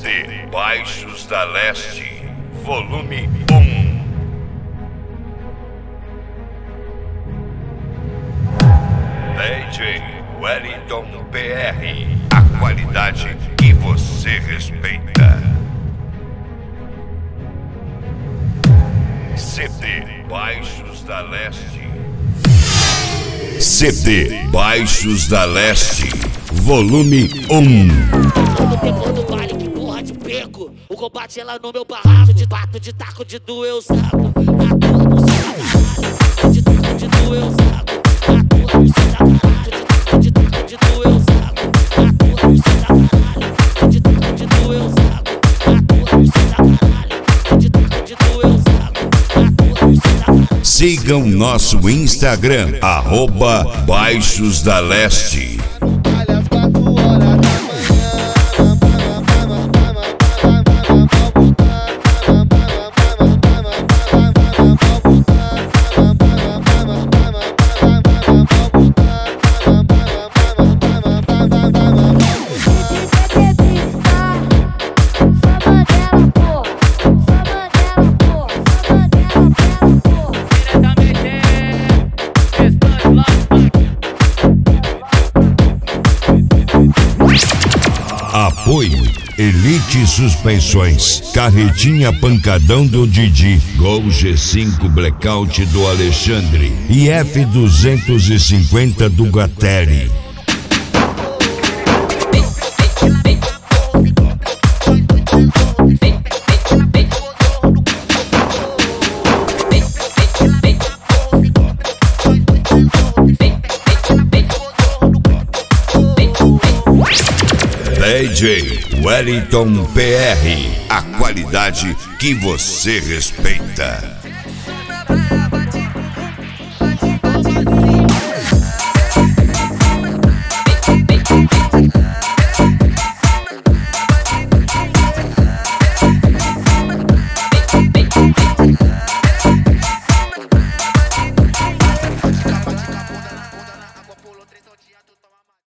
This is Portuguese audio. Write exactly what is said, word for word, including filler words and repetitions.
D Baixos da Leste, volume um. D J Wellington P R, a qualidade que você respeita. C D Baixos da Leste. C D Baixos da Leste, volume um. No tempo do baile, que porra de beco. O combate é lá no meu barraco. De bato, de taco, de doer o saco. Na tua buceta, de taco, de doer o saco. Na tua buceta, de taco, de doer o saco. Na tua buceta, de taco, de doer o saco. Na tua buceta, de taco, de doer o saco. Na tua buceta. Sigam nosso Instagram, arroba Baixos da Leste. Apoio Elite Suspensões, Carretinha Pancadão do Didi, Gol G cinco Blackout do Alexandre e F duzentos e cinquenta do Gateri. D J Wellington P R, a qualidade que você respeita.